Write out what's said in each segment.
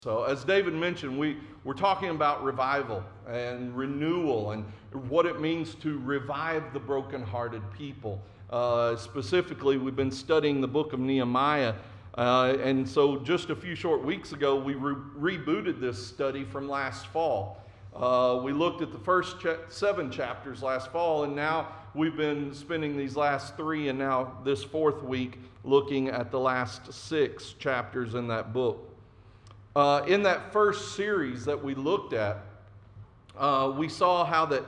So as David mentioned, we're talking about revival and renewal and what it means to revive the brokenhearted people. Specifically, we've been studying the book of Nehemiah. And so just a few short weeks ago, we rebooted this study from last fall. We looked at the first 7 chapters last fall, and now we've been spending these last 3 and now this 4th week looking at the last 6 chapters in that book. In that first series that we looked at, we saw how that,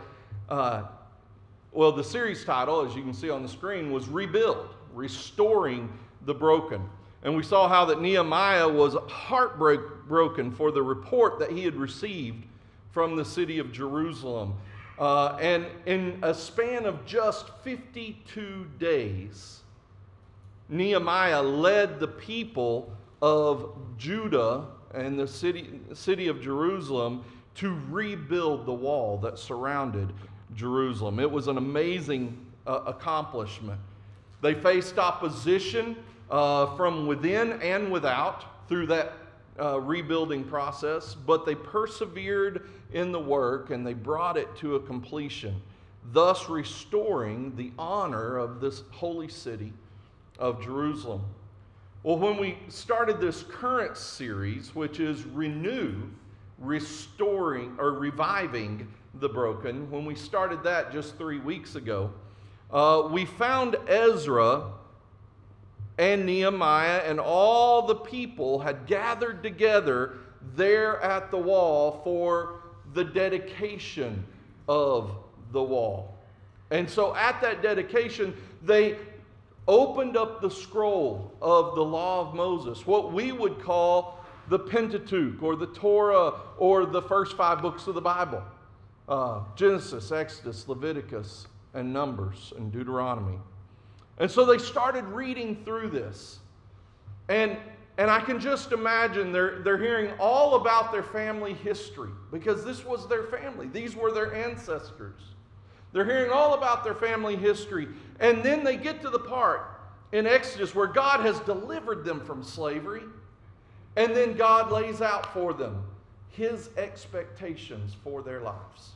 the series title, as you can see on the screen, was Rebuild, Restoring the Broken. And we saw how that Nehemiah was heartbroken for the report that he had received from the city of Jerusalem. And in a span of just 52 days, Nehemiah led the people of Judah and the city of Jerusalem to rebuild the wall that surrounded Jerusalem. It was an amazing accomplishment. They faced opposition from within and without through that rebuilding process, but they persevered in the work and they brought it to a completion, thus restoring the honor of this holy city of Jerusalem. Well, when we started this current series, which is Renew, Restoring, or Reviving the Broken, when we started that just 3 weeks ago, we found Ezra and Nehemiah and all the people had gathered together there at the wall for the dedication of the wall. And so at that dedication, they opened up the scroll of the law of Moses, what we would call the Pentateuch or the Torah or the first 5 books of the Bible. Genesis, Exodus, Leviticus, and Numbers, and Deuteronomy. And so they started reading through this. And I can just imagine they're hearing all about their family history because this was their family. These were their ancestors. They're hearing all about their family history. And then they get to the part in Exodus where God has delivered them from slavery. And then God lays out for them His expectations for their lives.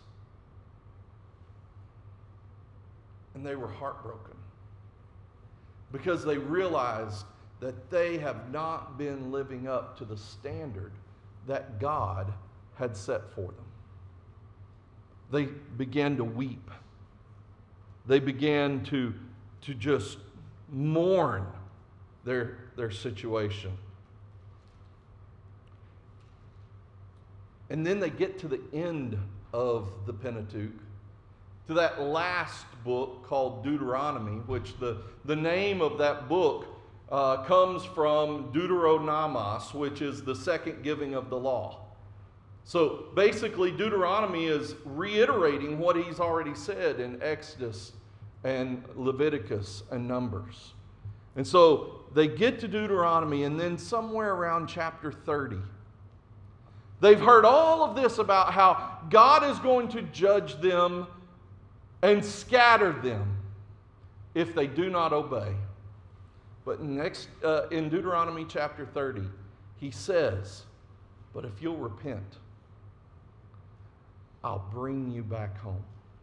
And they were heartbroken because they realized that they have not been living up to the standard that God had set for them. They began to weep. They began to just mourn their situation. And then they get to the end of the Pentateuch, to that last book called Deuteronomy, which the name of that book comes from Deuteronomos, which is the second giving of the law. So basically, Deuteronomy is reiterating what he's already said in Exodus and Leviticus and Numbers. And so they get to Deuteronomy, and then somewhere around chapter 30, they've heard all of this about how God is going to judge them and scatter them if they do not obey. But in Deuteronomy chapter 30, he says, but if you'll repent, I'll bring you back home.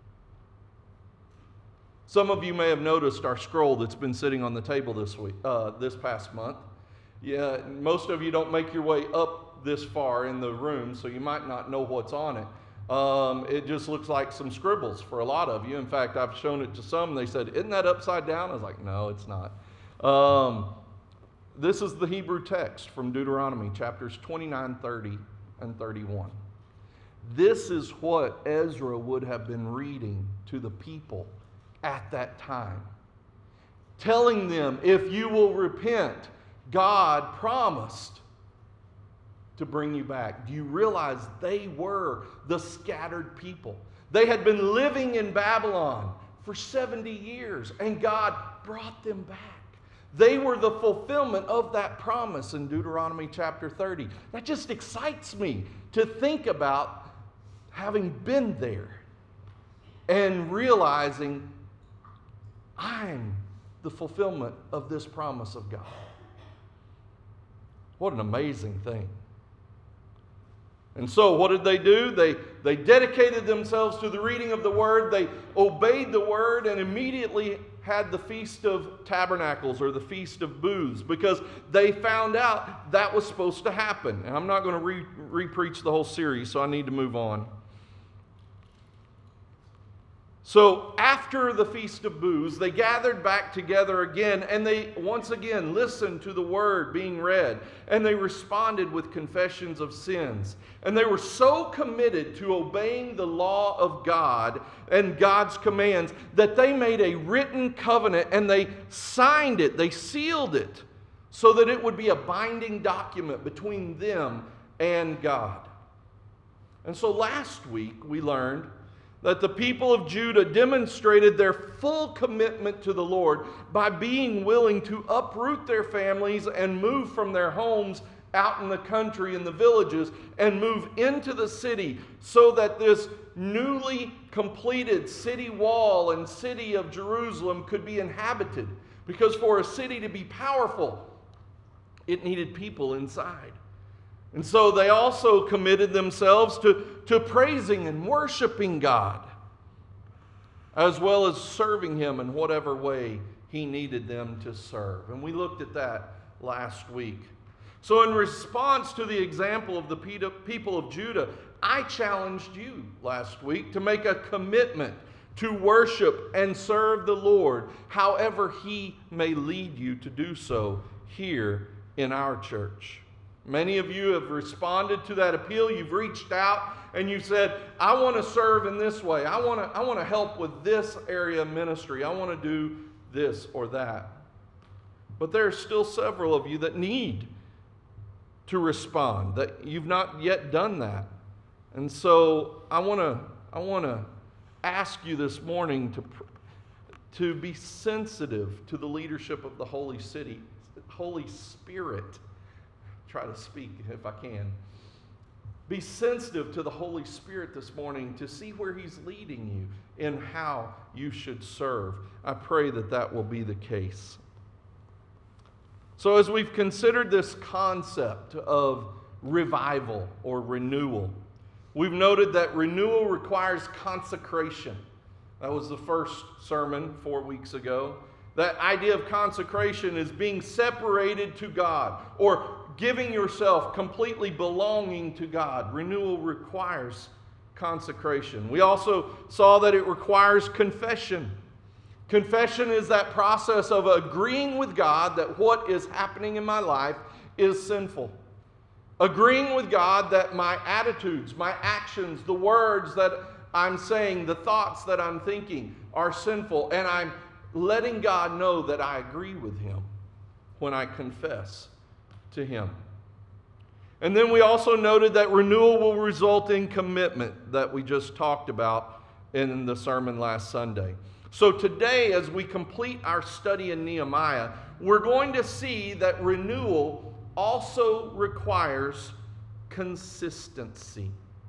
Some of you may have noticed our scroll that's been sitting on the table this past month. Yeah, most of you don't make your way up this far in the room, so you might not know what's on it. It just looks like some scribbles for a lot of you. In fact, I've shown it to some. They said, isn't that upside down? I was like, no, it's not. This is the Hebrew text from Deuteronomy, chapters 29, 30, and 31. This is what Ezra would have been reading to the people at that time, telling them, if you will repent, God promised to bring you back. Do you realize they were the scattered people? They had been living in Babylon for 70 years, and God brought them back. They were the fulfillment of that promise in Deuteronomy chapter 30. That just excites me to think about having been there and realizing I'm the fulfillment of this promise of God. What an amazing thing. And so what did they do? They dedicated themselves to the reading of the Word. They obeyed the Word and immediately had the Feast of Tabernacles, or the Feast of Booths, because they found out that was supposed to happen. And I'm not going to re-preach the whole series, so I need to move on. So after the Feast of Booths, they gathered back together again, and they once again listened to the Word being read, and they responded with confessions of sins. And they were so committed to obeying the law of God and God's commands that they made a written covenant, and they signed it, they sealed it, so that it would be a binding document between them and God. And so last week we learned that the people of Judah demonstrated their full commitment to the Lord by being willing to uproot their families and move from their homes out in the country, in the villages, and move into the city, so that this newly completed city wall and city of Jerusalem could be inhabited. Because for a city to be powerful, it needed people inside. And so they also committed themselves to praising and worshiping God, as well as serving Him in whatever way He needed them to serve. And we looked at that last week. So in response to the example of the people of Judah, I challenged you last week to make a commitment to worship and serve the Lord however He may lead you to do so here in our church. Many of you have responded to that appeal. You've reached out and you said, I want to serve in this way. I want to help with this area of ministry. I want to do this or that. But there are still several of you that need to respond, that you've not yet done that. And so I want to ask you this morning to be sensitive to the leadership of the Holy Spirit. Try to speak if I can. Be sensitive to the Holy Spirit this morning to see where He's leading you in how you should serve. I pray that that will be the case. So as we've considered this concept of revival or renewal, we've noted that renewal requires consecration. That was the first sermon 4 weeks ago. That idea of consecration is being separated to God, or giving yourself, completely belonging to God. Renewal requires consecration. We also saw that it requires confession. Confession is that process of agreeing with God that what is happening in my life is sinful. Agreeing with God that my attitudes, my actions, the words that I'm saying, the thoughts that I'm thinking are sinful, and I'm letting God know that I agree with Him when I confess to Him. And then we also noted that renewal will result in commitment that we just talked about in the sermon last Sunday. So today, as we complete our study in Nehemiah, we're going to see that renewal also requires consistency.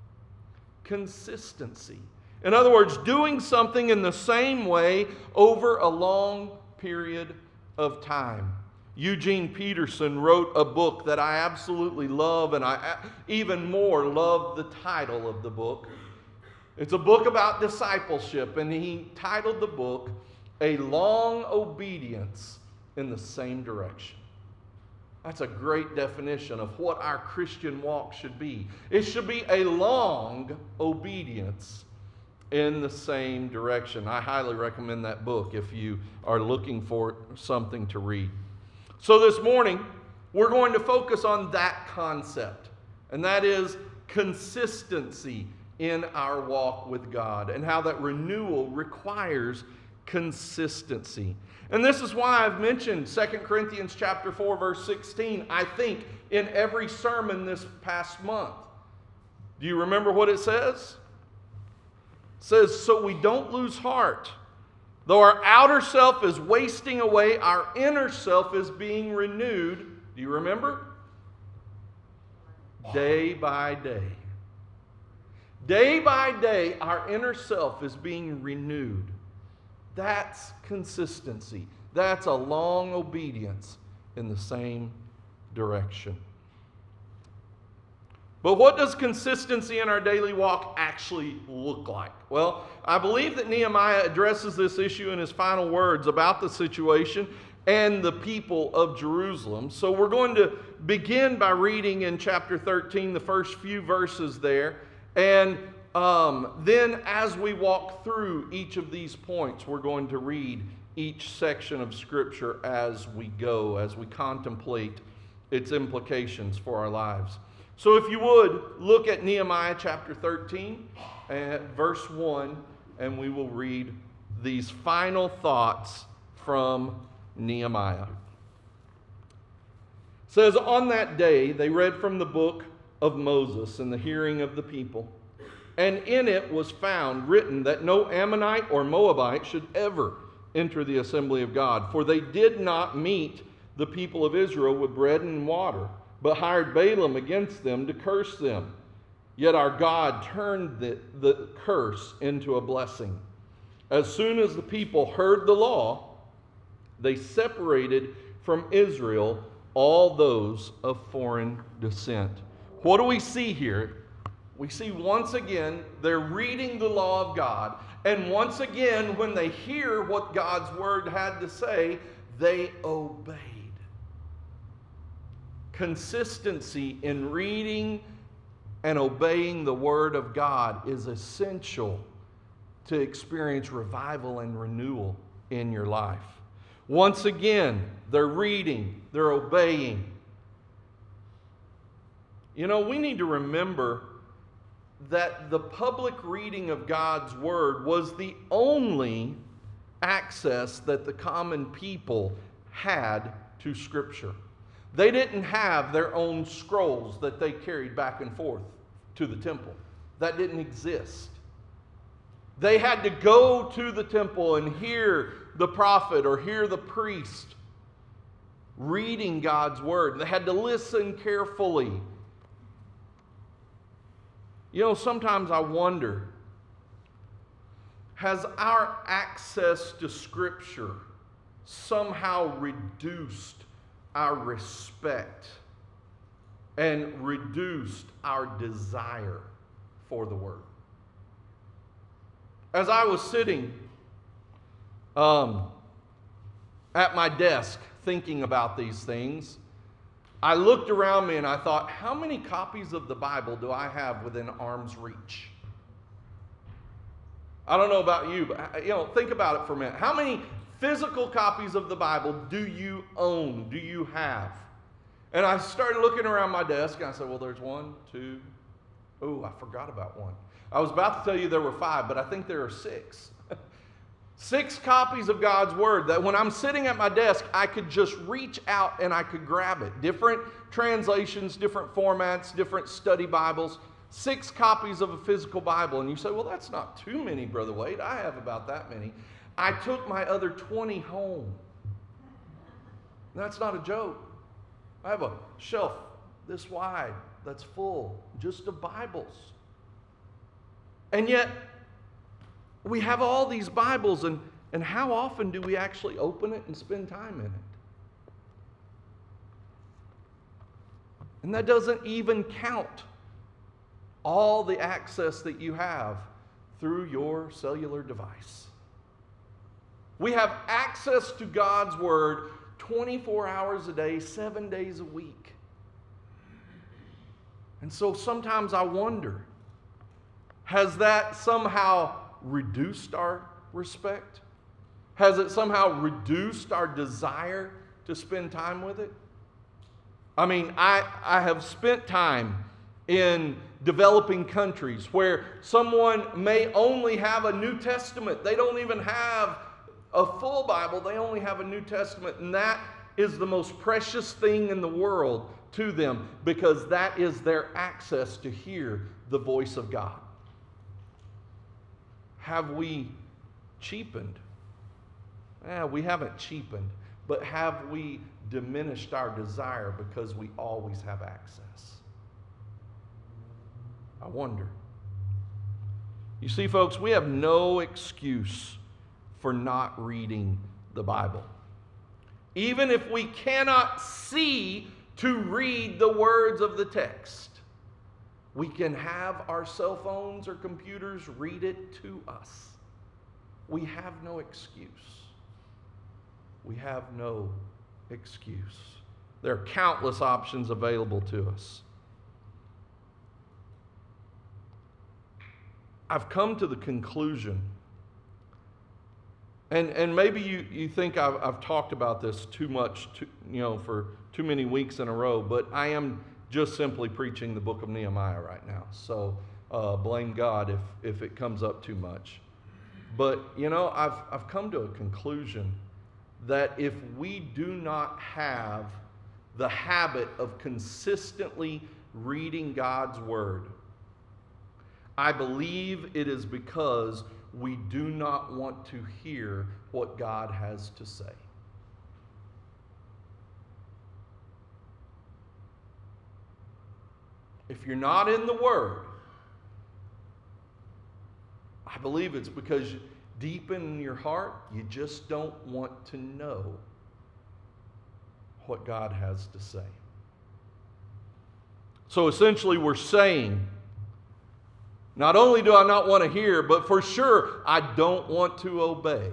Consistency. In other words, doing something in the same way over a long period of time. Eugene Peterson wrote a book that I absolutely love, and I even more love the title of the book. It's a book about discipleship, and he titled the book, A Long Obedience in the Same Direction. That's a great definition of what our Christian walk should be. It should be a long obedience in the same direction. I highly recommend that book if you are looking for something to read. So this morning, we're going to focus on that concept, and that is consistency in our walk with God, and how that renewal requires consistency. And this is why I've mentioned 2 Corinthians chapter 4, verse 16, I think, in every sermon this past month. Do you remember what it says? It says, so we don't lose heart. Though our outer self is wasting away, our inner self is being renewed. Do you remember? Day by day. Day by day, our inner self is being renewed. That's consistency. That's a long obedience in the same direction. But what does consistency in our daily walk actually look like? Well, I believe that Nehemiah addresses this issue in his final words about the situation and the people of Jerusalem. So we're going to begin by reading in chapter 13, the first few verses there. And then as we walk through each of these points, we're going to read each section of Scripture as we go, as we contemplate its implications for our lives. So if you would, look at Nehemiah chapter 13, verse 1, and we will read these final thoughts from Nehemiah. It says, "On that day they read from the book of Moses in the hearing of the people, and in it was found written that no Ammonite or Moabite should ever enter the assembly of God, for they did not meet the people of Israel with bread and water, but hired Balaam against them to curse them. Yet our God turned the curse into a blessing. As soon as the people heard the law, they separated from Israel all those of foreign descent." What do we see here? We see once again they're reading the law of God, and once again when they hear what God's word had to say, they obeyed. Consistency in reading and obeying the Word of God is essential to experience revival and renewal in your life. Once again, they're reading, they're obeying. You know, we need to remember that the public reading of God's Word was the only access that the common people had to Scripture. They didn't have their own scrolls that they carried back and forth to the temple. That didn't exist. They had to go to the temple and hear the prophet or hear the priest reading God's word. They had to listen carefully. You know, sometimes I wonder, has our access to Scripture somehow reduced our respect and reduced our desire for the Word? As I was sitting at my desk thinking about these things, I looked around me and I thought, how many copies of the Bible do I have within arm's reach? I don't know about you, but think about it for a minute. How many physical copies of the Bible do you own? Do you have? And I started looking around my desk and I said, well, there's 1, 2. Oh, I forgot about one. I was about to tell you there were 5, but I think there are 6. 6 copies of God's Word that when I'm sitting at my desk, I could just reach out and I could grab it. Different translations, different formats, different study Bibles. 6 copies of a physical Bible. And you say, well, that's not too many, Brother Wade. I have about that many. I took my other 20 home. That's not a joke. I have a shelf this wide that's full just of Bibles. And yet, we have all these Bibles, and how often do we actually open it and spend time in it? And that doesn't even count all the access that you have through your cellular device. We have access to God's Word 24 hours a day, 7 days a week. And so sometimes I wonder, has that somehow reduced our respect? Has it somehow reduced our desire to spend time with it? I mean, I have spent time in developing countries where someone may only have a New Testament. They don't even have a full Bible. They only have a New Testament. And that is the most precious thing in the world to them because that is their access to hear the voice of God. Have we cheapened? We haven't cheapened, but have we diminished our desire because we always have access? I wonder. You see, folks, we have no excuse for not reading the Bible. Even if we cannot see to read the words of the text, We can have our cell phones or computers read it to us. We have no excuse. We have no excuse. There are countless options available to us. I've come to the conclusion, and maybe you think I've talked about this too much, for too many weeks in a row, but I am just simply preaching the book of Nehemiah right now. So blame God if it comes up too much. But, I've come to a conclusion that if we do not have the habit of consistently reading God's Word, I believe it is because we do not want to hear what God has to say. If you're not in the Word, I believe it's because deep in your heart, you just don't want to know what God has to say. So essentially we're saying, not only do I not want to hear, but for sure I don't want to obey.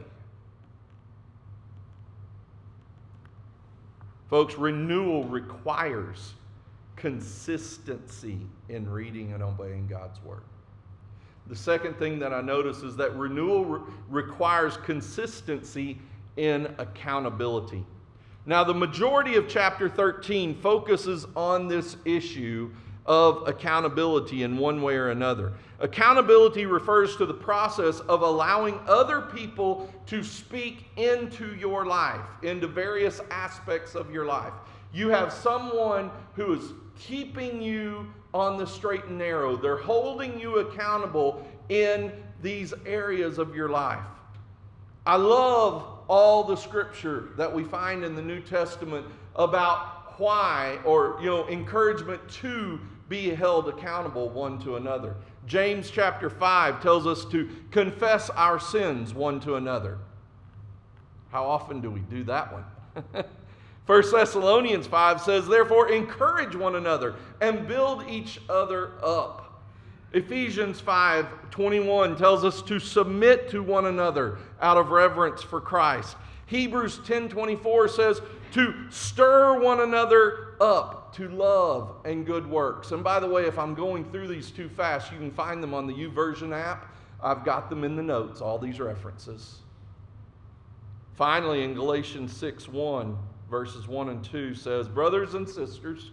Folks, renewal requires consistency in reading and obeying God's Word. The second thing that I notice is that renewal requires consistency in accountability. Now, the majority of chapter 13 focuses on this issue of accountability in one way or another. Accountability refers to the process of allowing other people to speak into your life, into various aspects of your life. You have someone who is keeping you on the straight and narrow. They're holding you accountable in these areas of your life. I love all the scripture that we find in the New Testament about why, or encouragement to be held accountable one to another. James chapter 5 tells us to confess our sins one to another. How often do we do that one? 1 Thessalonians 5 says, therefore, encourage one another and build each other up. Ephesians 5:21 tells us to submit to one another out of reverence for Christ. Hebrews 10:24 says to stir one another up to love and good works. And by the way, if I'm going through these too fast, you can find them on the YouVersion app. I've got them in the notes, all these references. Finally, in Galatians 6:1, verses 1 and 2 says, brothers and sisters,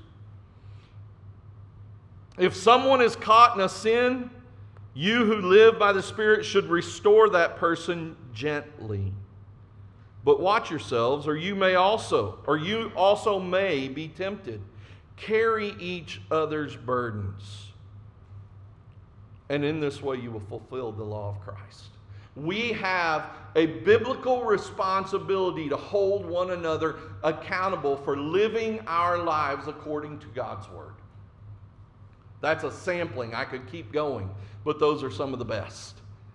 if someone is caught in a sin, you who live by the Spirit should restore that person gently. But watch yourselves, or you also may be tempted. Carry each other's burdens. And in this way you will fulfill the law of Christ. We have a biblical responsibility to hold one another accountable for living our lives according to God's Word. That's a sampling. I could keep going, but those are some of the best.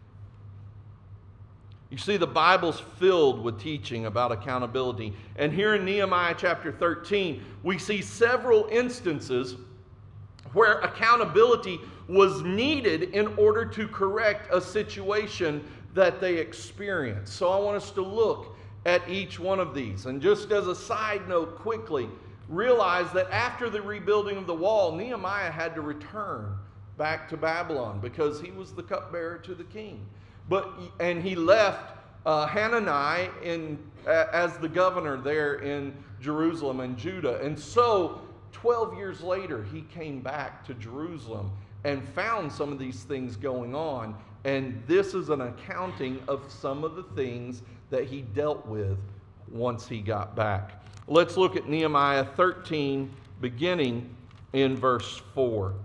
You see, the Bible's filled with teaching about accountability. And here in Nehemiah chapter 13, we see several instances where accountability was needed in order to correct a situation that they experienced. So I want us to look at each one of these. And just as a side note quickly, realize that after the rebuilding of the wall, Nehemiah had to return back to Babylon because he was the cupbearer to the king. And he left Hanani as the governor there in Jerusalem and Judah. And so 12 years later, he came back to Jerusalem and found some of these things going on. And this is an accounting of some of the things that he dealt with once he got back. Let's look at Nehemiah 13, beginning in verse 4.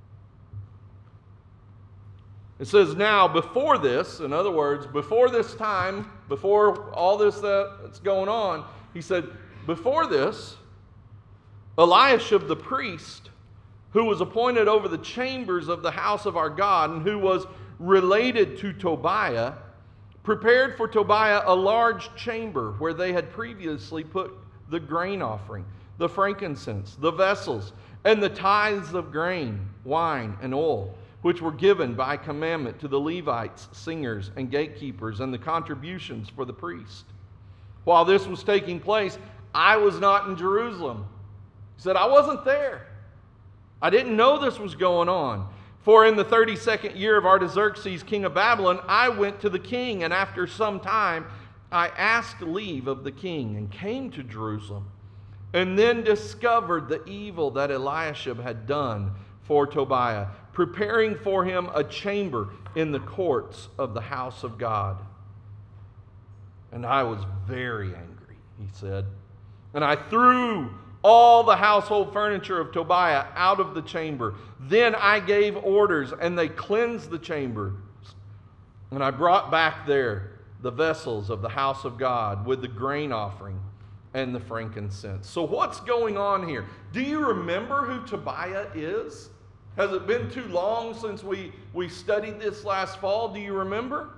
It says, now before this, in other words, before this time, before all this that's going on, he said, before this, Eliashib the priest, who was appointed over the chambers of the house of our God, and who was related to Tobiah, prepared for Tobiah a large chamber where they had previously put the grain offering, the frankincense, the vessels, and the tithes of grain, wine, and oil, which were given by commandment to the Levites, singers, and gatekeepers, and the contributions for the priest. While this was taking place, I was not in Jerusalem. He said, I wasn't there. I didn't know this was going on. For in the 32nd year of Artaxerxes, king of Babylon, I went to the king, and after some time I asked leave of the king and came to Jerusalem, and then discovered the evil that Eliashib had done for Tobiah, preparing for him a chamber in the courts of the house of God. And I was very angry, he said. And I threw all the household furniture of Tobiah out of the chamber. Then I gave orders, and they cleansed the chambers. And I brought back there the vessels of the house of God with the grain offering and the frankincense. So what's going on here? Do you remember who Tobiah is? Has it been too long since we studied this last fall? Do you remember?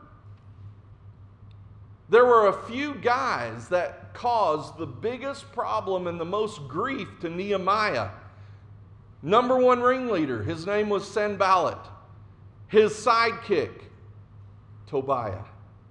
There were a few guys that caused the biggest problem and the most grief to Nehemiah. Number one ringleader, his name was Sanballat. His sidekick, Tobiah.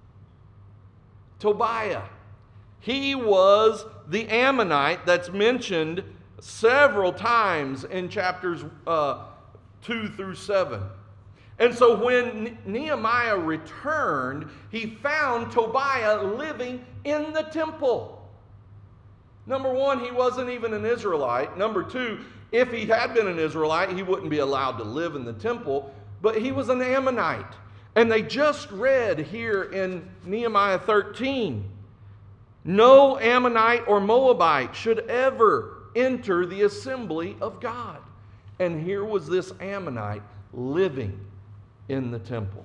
Tobiah. He was the Ammonite that's mentioned several times in chapters 2 through 7. And so when Nehemiah returned, he found Tobiah living in the temple. Number one, he wasn't even an Israelite. Number two, if he had been an Israelite, he wouldn't be allowed to live in the temple. But he was an Ammonite. And they just read here in Nehemiah 13, no Ammonite or Moabite should ever enter the assembly of God. And here was this Ammonite living in the temple.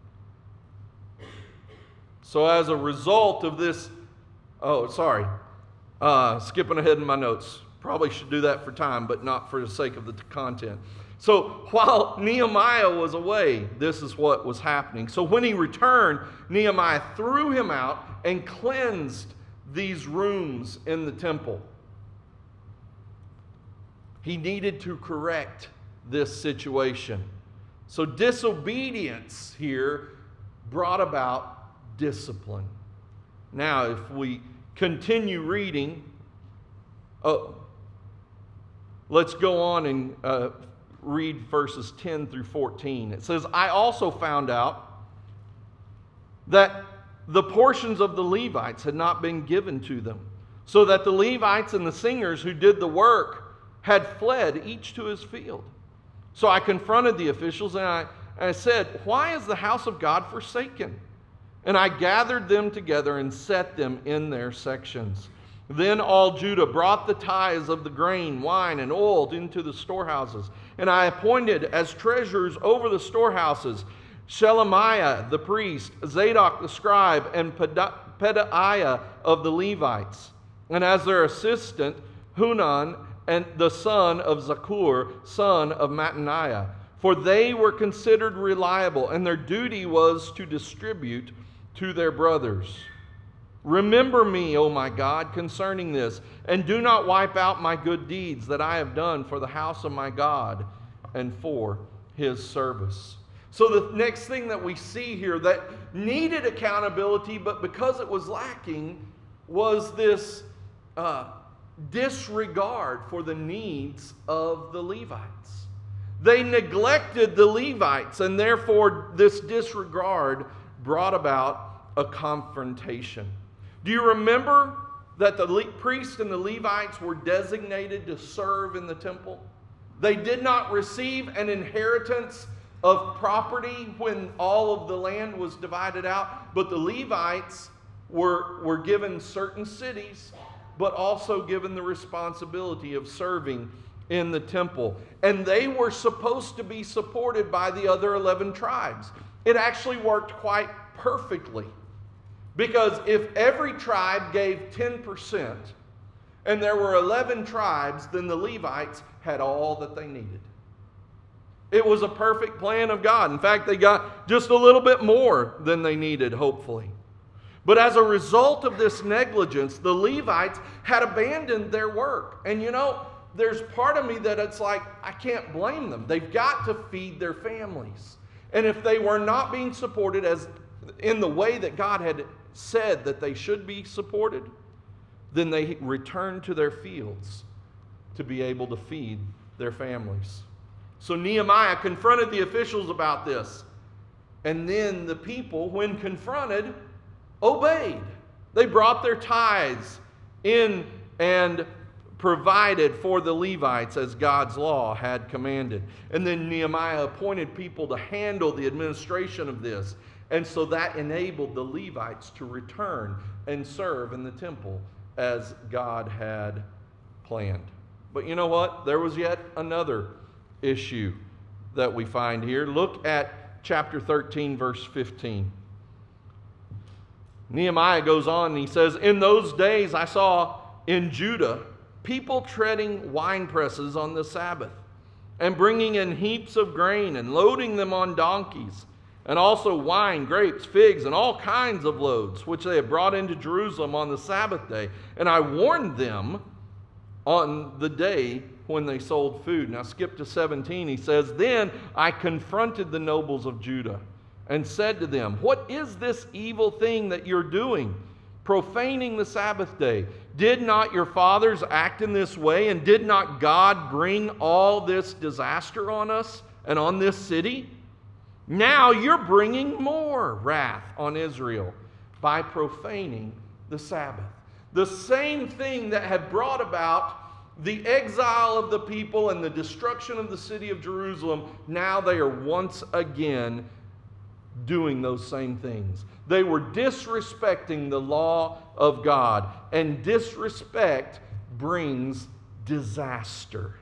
So as a result of this, skipping ahead in my notes. Probably should do that for time, but not for the sake of the content. So while Nehemiah was away, this is what was happening. So when he returned, Nehemiah threw him out and cleansed these rooms in the temple. He needed to correct this situation. So disobedience here brought about discipline. Now, if we continue reading, let's go on and read verses 10 through 14. It says, I also found out that the portions of the Levites had not been given to them, so that the Levites and the singers who did the work had fled each to his field. So I confronted the officials and I said, why is the house of God forsaken? And I gathered them together and set them in their sections. Then all Judah brought the tithes of the grain, wine, and oil into the storehouses. And I appointed as treasurers over the storehouses Shelemiah the priest, Zadok the scribe, and Pedaiah of the Levites. And as their assistant, Hunan, and the son of Zakur, son of Mattaniah. For they were considered reliable, and their duty was to distribute to their brothers. Remember me, O my God, concerning this, and do not wipe out my good deeds that I have done for the house of my God and for his service. So the next thing that we see here that needed accountability, but because it was lacking, was this disregard for the needs of the Levites. They neglected the Levites, and therefore this disregard brought about a confrontation. Do you remember that the priests and the Levites were designated to serve in the temple? They did not receive an inheritance of property when all of the land was divided out, but the Levites were given certain cities, but also given the responsibility of serving in the temple. And they were supposed to be supported by the other 11 tribes. It actually worked quite perfectly. Because if every tribe gave 10% and there were 11 tribes, then the Levites had all that they needed. It was a perfect plan of God. In fact, they got just a little bit more than they needed, hopefully. But as a result of this negligence, the Levites had abandoned their work. And you know, there's part of me that it's like, I can't blame them. They've got to feed their families. And if they were not being supported as in the way that God had said that they should be supported, then they returned to their fields to be able to feed their families. So Nehemiah confronted the officials about this. And then the people, when confronted, obeyed. They brought their tithes in and provided for the Levites as God's law had commanded. And then Nehemiah appointed people to handle the administration of this. And so that enabled the Levites to return and serve in the temple as God had planned. But you know what? There was yet another issue that we find here. Look at chapter 13, verse 15. Nehemiah goes on and he says, "In those days I saw in Judah people treading wine presses on the Sabbath, and bringing in heaps of grain and loading them on donkeys, and also wine, grapes, figs, and all kinds of loads, which they had brought into Jerusalem on the Sabbath day. And I warned them on the day when they sold food." Now skip to 17. He says, "Then I confronted the nobles of Judah and said to them, 'What is this evil thing that you're doing, profaning the Sabbath day? Did not your fathers act in this way, and did not God bring all this disaster on us and on this city? Now you're bringing more wrath on Israel by profaning the Sabbath.'" The same thing that had brought about the exile of the people and the destruction of the city of Jerusalem, now they are once again doing those same things. They were disrespecting the law of God, and disrespect brings disaster.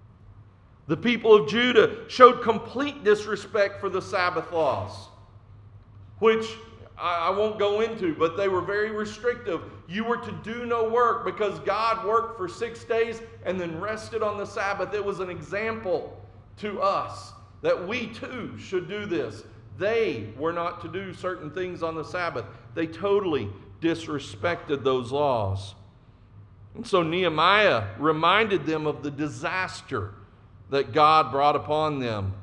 The people of Judah showed complete disrespect for the Sabbath laws, which I won't go into, but they were very restrictive. You were to do no work because God worked for 6 days and then rested on the Sabbath. It was an example to us that we too should do this. They were not to do certain things on the Sabbath. They totally disrespected those laws. And so Nehemiah reminded them of the disaster that God brought upon them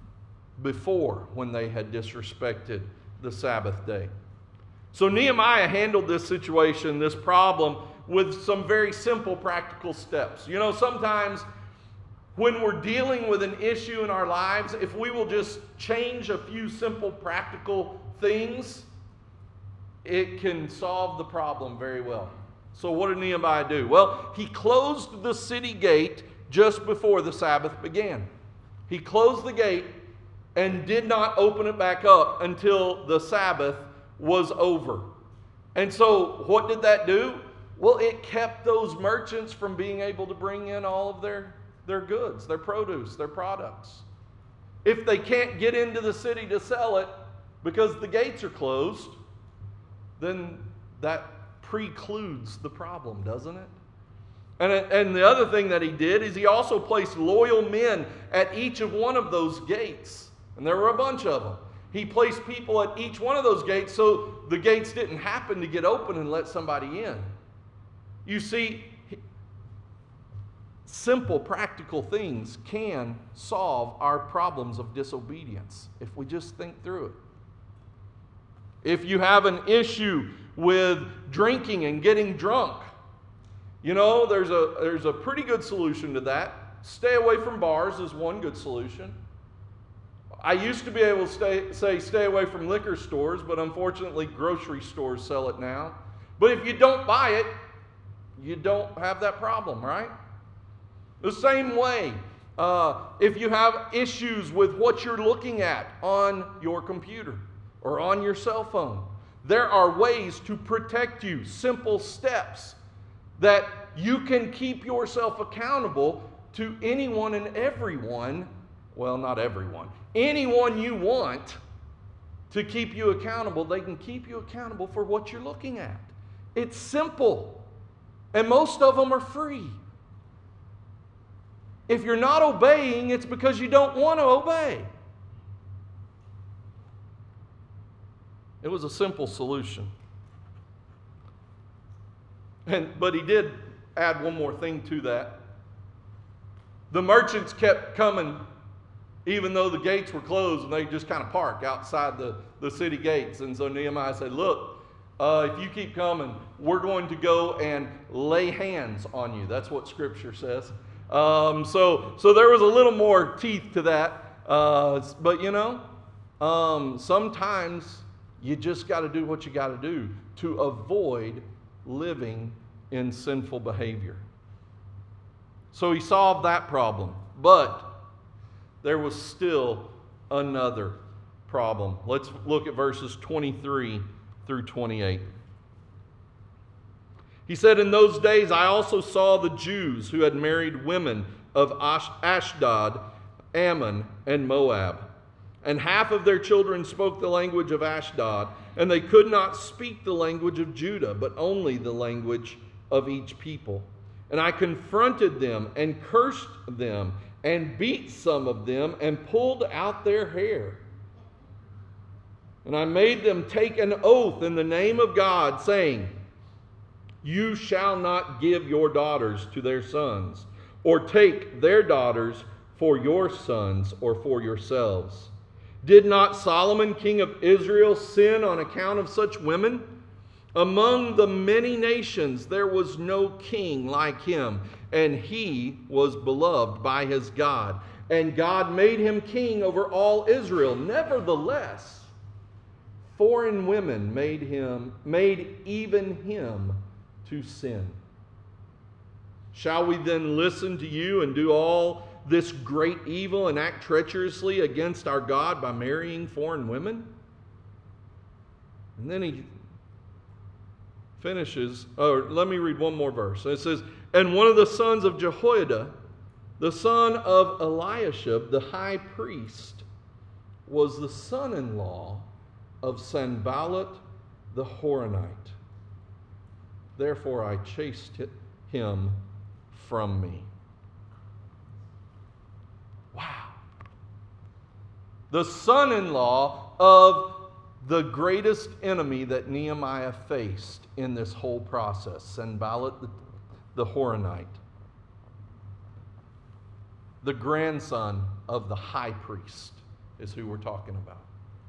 before, when they had disrespected the Sabbath day. So Nehemiah handled this situation, this problem, with some very simple practical steps. You know, sometimes when we're dealing with an issue in our lives, if we will just change a few simple practical things, it can solve the problem very well. So what did Nehemiah do? Well, he closed the city gate just before the Sabbath began. He closed the gate and did not open it back up until the Sabbath was over. And so what did that do? Well, it kept those merchants from being able to bring in all of their goods, their produce, their products. If they can't get into the city to sell it because the gates are closed, then that precludes the problem, doesn't it? And the other thing that he did is he also placed loyal men at each of one of those gates. And there were a bunch of them. He placed people at each one of those gates so the gates didn't happen to get open and let somebody in. You see, simple, practical things can solve our problems of disobedience if we just think through it. If you have an issue with drinking and getting drunk, you know, there's a pretty good solution to that. Stay away from bars is one good solution. I used to be able to stay away from liquor stores, but unfortunately grocery stores sell it now. But if you don't buy it, you don't have that problem, right? The same way, if you have issues with what you're looking at on your computer or on your cell phone, there are ways to protect you, simple steps that you can keep yourself accountable to anyone and everyone. Well, not everyone. Anyone you want to keep you accountable, they can keep you accountable for what you're looking at. It's simple. And most of them are free. If you're not obeying, it's because you don't want to obey. It was a simple solution. But he did add one more thing to that. The merchants kept coming even though the gates were closed, and they just kind of park outside the city gates. And so Nehemiah said, look, if you keep coming, we're going to go and lay hands on you. That's what Scripture says. So there was a little more teeth to that. But sometimes you just got to do what you got to do to avoid living in sinful behavior. So he solved that problem. But there was still another problem. Let's look at verses 23 through 28. He said, in those days I also saw the Jews who had married women of Ashdod, Ammon, and Moab. And half of their children spoke the language of Ashdod, and they could not speak the language of Judah, but only the language of each people. And I confronted them and cursed them and beat some of them and pulled out their hair. And I made them take an oath in the name of God, saying, you shall not give your daughters to their sons, or take their daughters for your sons or for yourselves. Did not Solomon, king of Israel, sin on account of such women? Among the many nations there was no king like him, and he was beloved by his God. And God made him king over all Israel. Nevertheless, foreign women made even him to sin. Shall we then listen to you and do all this great evil and act treacherously against our God by marrying foreign women? And then he finishes, let me read one more verse. It says, and one of the sons of Jehoiada, the son of Eliashib, the high priest, was the son-in-law of Sanballat the Horonite. Therefore I chased him from me. Wow. The son-in-law of the greatest enemy that Nehemiah faced in this whole process, Sanballat the Horonite, the grandson of the high priest, is who we're talking about.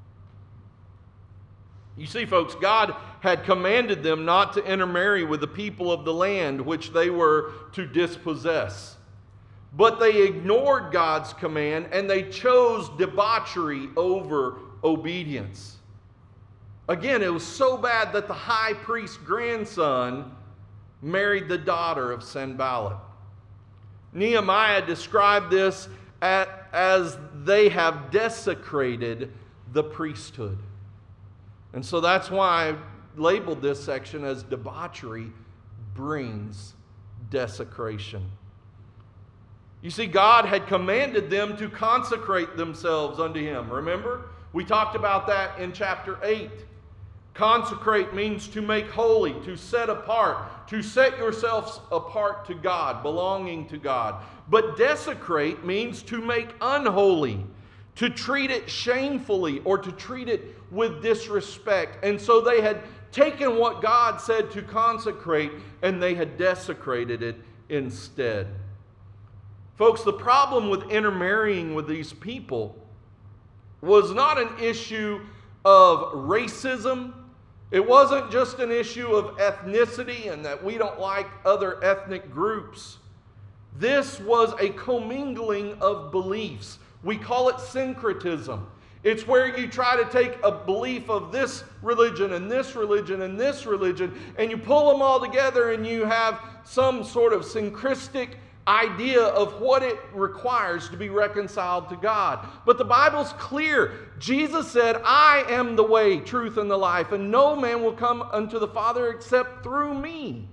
You see, folks, God had commanded them not to intermarry with the people of the land which they were to dispossess. But they ignored God's command and they chose debauchery over obedience. Again, it was so bad that the high priest's grandson married the daughter of Sanballat. Nehemiah described this as they have desecrated the priesthood. And so that's why I labeled this section as debauchery brings desecration. You see, God had commanded them to consecrate themselves unto Him. Remember? We talked about that in chapter 8. Consecrate means to make holy, to set apart, to set yourselves apart to God, belonging to God. But desecrate means to make unholy, to treat it shamefully, or to treat it with disrespect. And so they had taken what God said to consecrate and they had desecrated it instead. Folks, the problem with intermarrying with these people was not an issue of racism. It wasn't just an issue of ethnicity and that we don't like other ethnic groups. This was a commingling of beliefs. We call it syncretism. It's where you try to take a belief of this religion and this religion and this religion, and you pull them all together and you have some sort of syncretistic idea of what it requires to be reconciled to God. But the Bible's clear. Jesus said, I am the way, truth, and the life, and no man will come unto the Father except through me.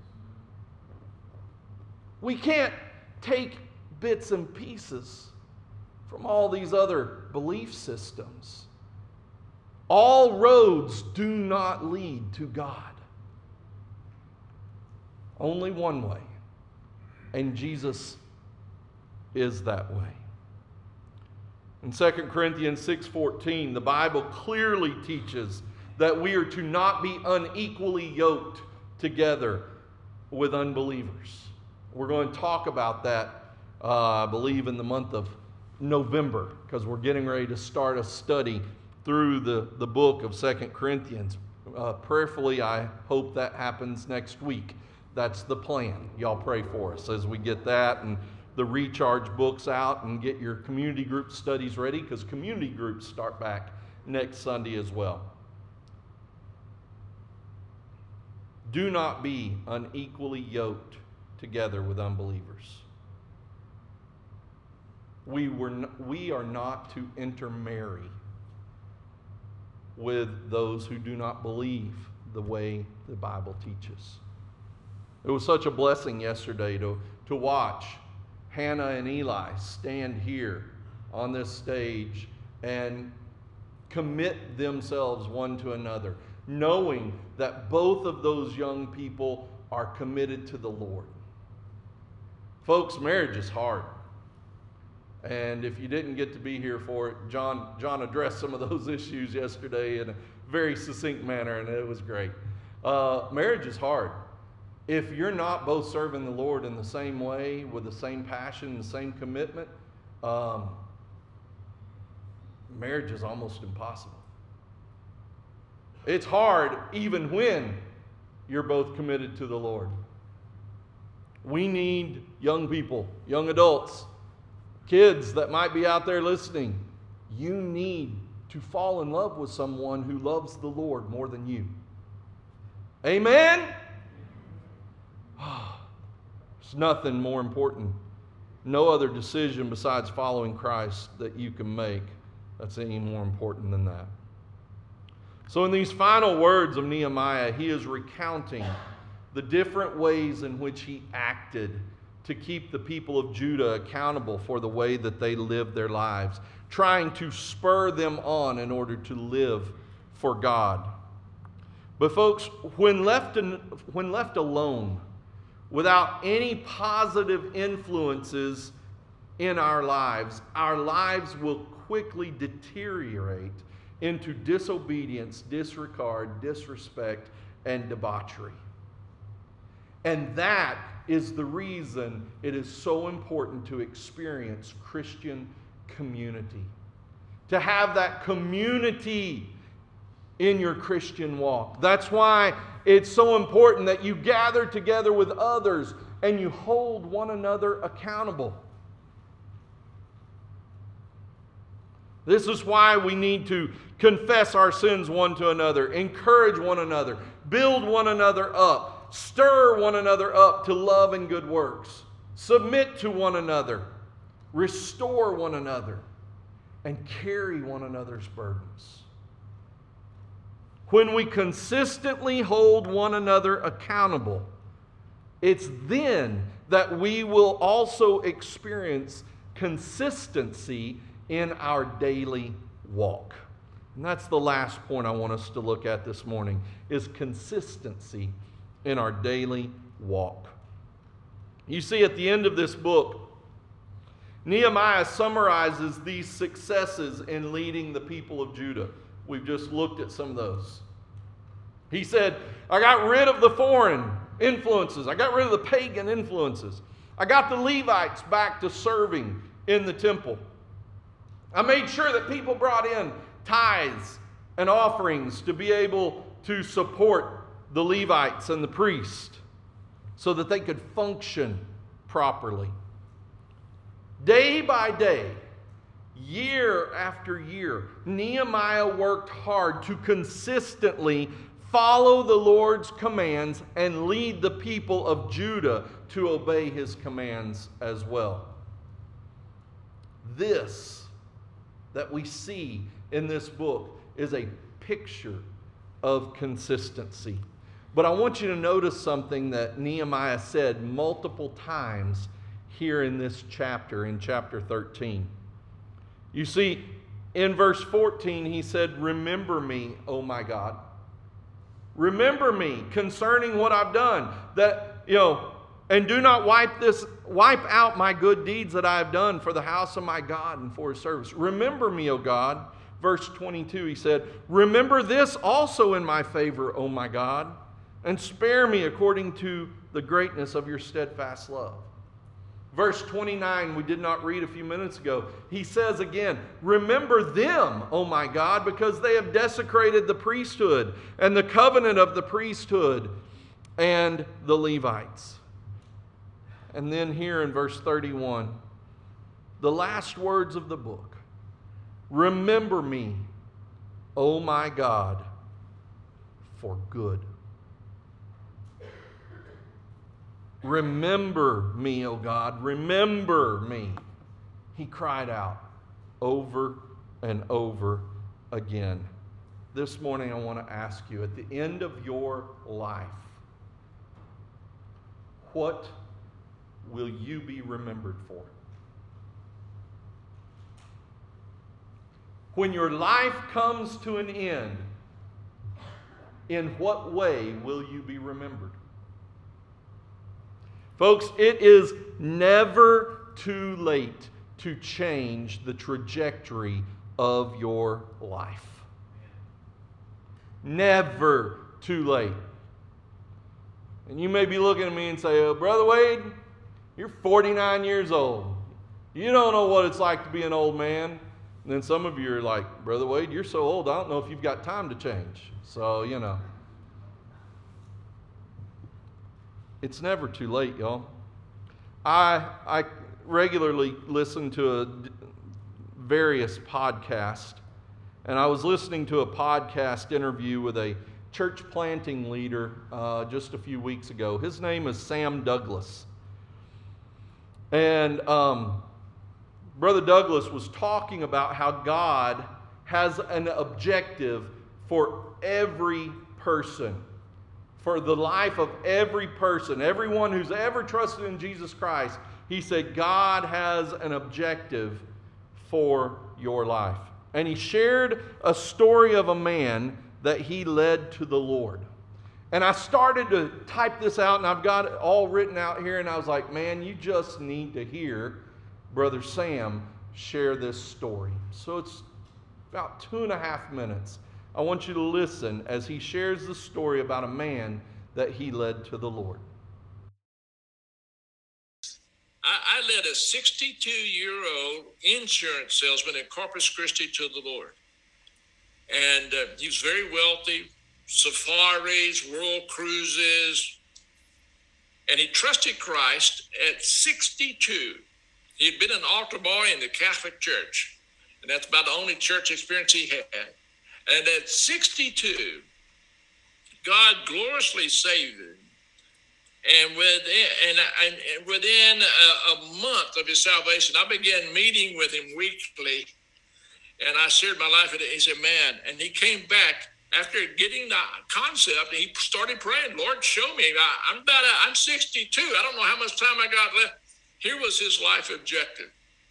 We can't take bits and pieces from all these other belief systems. All roads do not lead to God. Only one way. And Jesus is that way. In 2 Corinthians 6:14, the Bible clearly teaches that we are to not be unequally yoked together with unbelievers. We're going to talk about that I believe in the month of November, because we're getting ready to start a study through the book of 2 Corinthians. Prayerfully, I hope that happens next week. That's the plan. Y'all pray for us as we get that and the recharge books out and get your community group studies ready, because community groups start back next Sunday as well. Do not be unequally yoked together with unbelievers. We are not to intermarry with those who do not believe the way the Bible teaches. It was such a blessing yesterday to watch Hannah and Eli stand here on this stage and commit themselves one to another, knowing that both of those young people are committed to the Lord. Folks, marriage is hard. And if you didn't get to be here for it, John addressed some of those issues yesterday in a very succinct manner, and it was great. Marriage is hard. If you're not both serving the Lord in the same way, with the same passion, the same commitment, marriage is almost impossible. It's hard even when you're both committed to the Lord. We need young people, young adults, kids that might be out there listening. You need to fall in love with someone who loves the Lord more than you. Amen? There's nothing more important. No other decision besides following Christ that you can make that's any more important than that. So in these final words of Nehemiah, he is recounting the different ways in which he acted to keep the people of Judah accountable for the way that they lived their lives, trying to spur them on in order to live for God. But folks, when left alone, without any positive influences in our lives will quickly deteriorate into disobedience, disregard, disrespect, and debauchery. And that is the reason it is so important to experience Christian community. To have that community in your Christian walk. That's why it's so important that you gather together with others and you hold one another accountable. This is why we need to confess our sins one to another, encourage one another, build one another up, stir one another up to love and good works, submit to one another, restore one another, and carry one another's burdens. When we consistently hold one another accountable, it's then that we will also experience consistency in our daily walk. And that's the last point I want us to look at this morning, is consistency in our daily walk. You see, at the end of this book, Nehemiah summarizes these successes in leading the people of Judah. We've just looked at some of those. He said, I got rid of the foreign influences. I got rid of the pagan influences. I got the Levites back to serving in the temple. I made sure that people brought in tithes and offerings to be able to support the Levites and the priests so that they could function properly. Day by day, year after year, Nehemiah worked hard to consistently follow the Lord's commands and lead the people of Judah to obey his commands as well. This that we see in this book is a picture of consistency. But I want you to notice something that Nehemiah said multiple times here in this chapter, in chapter 13. You see, in verse 14, he said, remember me, O my God. Remember me concerning what I've done. And do not wipe out my good deeds that I have done for the house of my God and for his service. Remember me, O God. Verse 22, he said, remember this also in my favor, O my God, and spare me according to the greatness of your steadfast love. Verse 29, we did not read a few minutes ago. He says again, remember them, O my God, because they have desecrated the priesthood and the covenant of the priesthood and the Levites. And then here in verse 31, the last words of the book. Remember me, O my God, for good. Remember me, O God, remember me. He cried out over and over again. This morning I want to ask you, at the end of your life, what will you be remembered for? When your life comes to an end, in what way will you be remembered? Folks, it is never too late to change the trajectory of your life. Never too late. And you may be looking at me and say, oh, Brother Wade, you're 49 years old. You don't know what it's like to be an old man. And then some of you are like, Brother Wade, you're so old, I don't know if you've got time to change. So, it's never too late, y'all. I regularly listen to various podcasts, and I was listening to a podcast interview with a church planting leader just a few weeks ago. His name is Sam Douglas. And Brother Douglas was talking about how God has an objective for every person, for the life of every person, everyone who's ever trusted in Jesus Christ. He said God has an objective for your life. And he shared a story of a man that he led to the Lord. And I started to type this out, and I've got it all written out here, and I was like, man, you just need to hear Brother Sam share this story. So it's about 2.5 minutes. I want you to listen as he shares the story about a man that he led to the Lord. I led a 62-year-old insurance salesman in Corpus Christi to the Lord. And he was very wealthy, safaris, world cruises, and he trusted Christ at 62. He'd been an altar boy in the Catholic Church, and that's about the only church experience he had. And at 62, God gloriously saved him. And within a month of his salvation, I began meeting with him weekly, and I shared my life with him. He said, man, and he came back after getting the concept, and he started praying, Lord, show me. I'm 62. I don't know how much time I got left. Here was his life objective.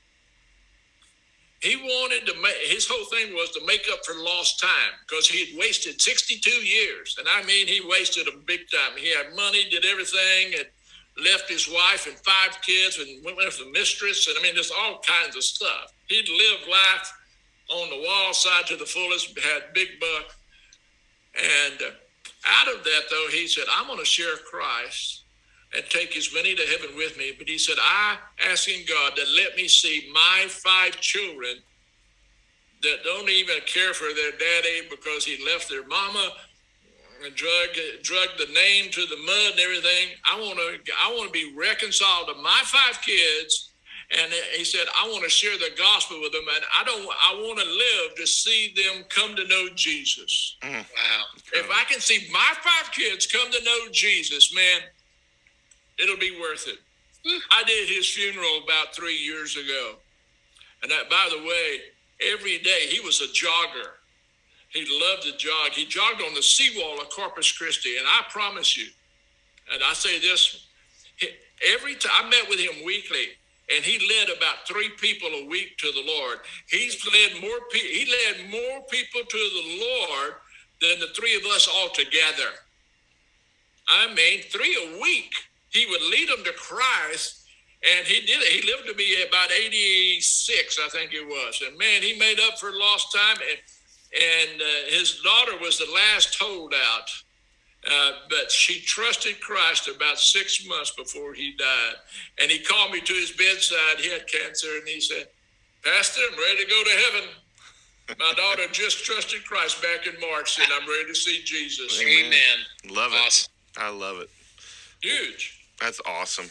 He wanted to his whole thing was to make up for lost time, because he had wasted 62 years. And I mean, he wasted them big time. He had money, did everything, and left his wife and 5 kids and went with the mistress. And I mean, there's all kinds of stuff. He'd lived life on the wall side to the fullest, had big buck. And out of that, though, he said, I'm going to share Christ and take as many to heaven with me. But he said, I asking God to let me see my 5 children that don't even care for their daddy because he left their mama and drug the name to the mud and everything. I want to be reconciled to my 5 kids. And he said, I want to share the gospel with them. And I want to live to see them come to know Jesus. Wow. If I can see my 5 kids come to know Jesus, man, it'll be worth it. I did his funeral about 3 years ago. And by the way, every day he was a jogger. He loved to jog. He jogged on the seawall of Corpus Christi. And I promise you, and I say this, every time I met with him weekly, and he led about 3 people a week to the Lord. He led more people to the Lord than the 3 of us all together. I mean, 3 a week. He would lead them to Christ, and he did it. He lived to be about 86, I think it was. And man, he made up for lost time. And his daughter was the last holdout. But she trusted Christ about 6 months before he died. And he called me to his bedside. He had cancer, and he said, Pastor, I'm ready to go to heaven. My daughter just trusted Christ back in March, and I'm ready to see Jesus. Amen. Love it. I love it. Huge. That's awesome.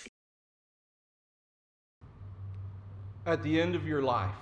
At the end of your life,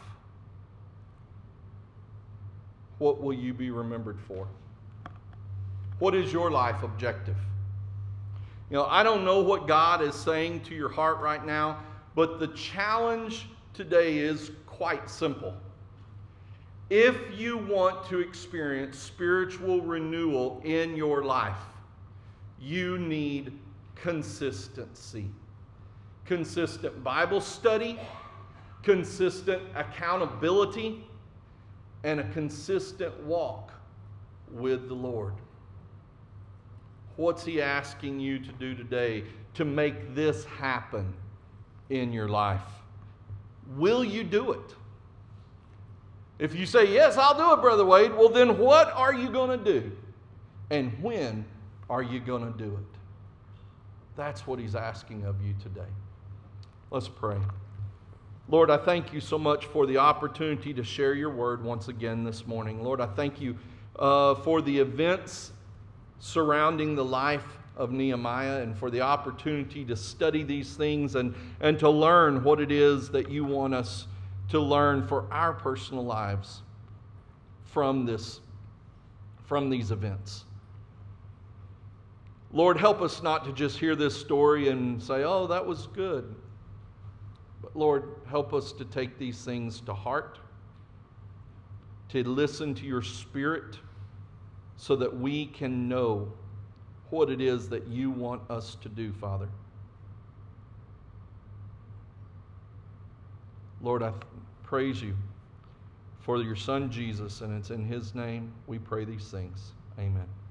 what will you be remembered for? What is your life objective? You know, I don't know what God is saying to your heart right now, but the challenge today is quite simple. If you want to experience spiritual renewal in your life, you need consistency. Consistent Bible study, consistent accountability, and a consistent walk with the Lord. What's He asking you to do today to make this happen in your life? Will you do it? If you say, yes, I'll do it, Brother Wade, well then what are you going to do? And when are you going to do it? That's what He's asking of you today. Let's pray. Lord, I thank you so much for the opportunity to share your word once again this morning. Lord, I thank you for the events surrounding the life of Nehemiah and for the opportunity to study these things and to learn what it is that you want us to learn for our personal lives from these events. Lord, help us not to just hear this story and say, oh, that was good. But Lord, help us to take these things to heart, to listen to your Spirit so that we can know what it is that you want us to do, Father. Lord, I praise you for your Son, Jesus, and it's in His name we pray these things. Amen.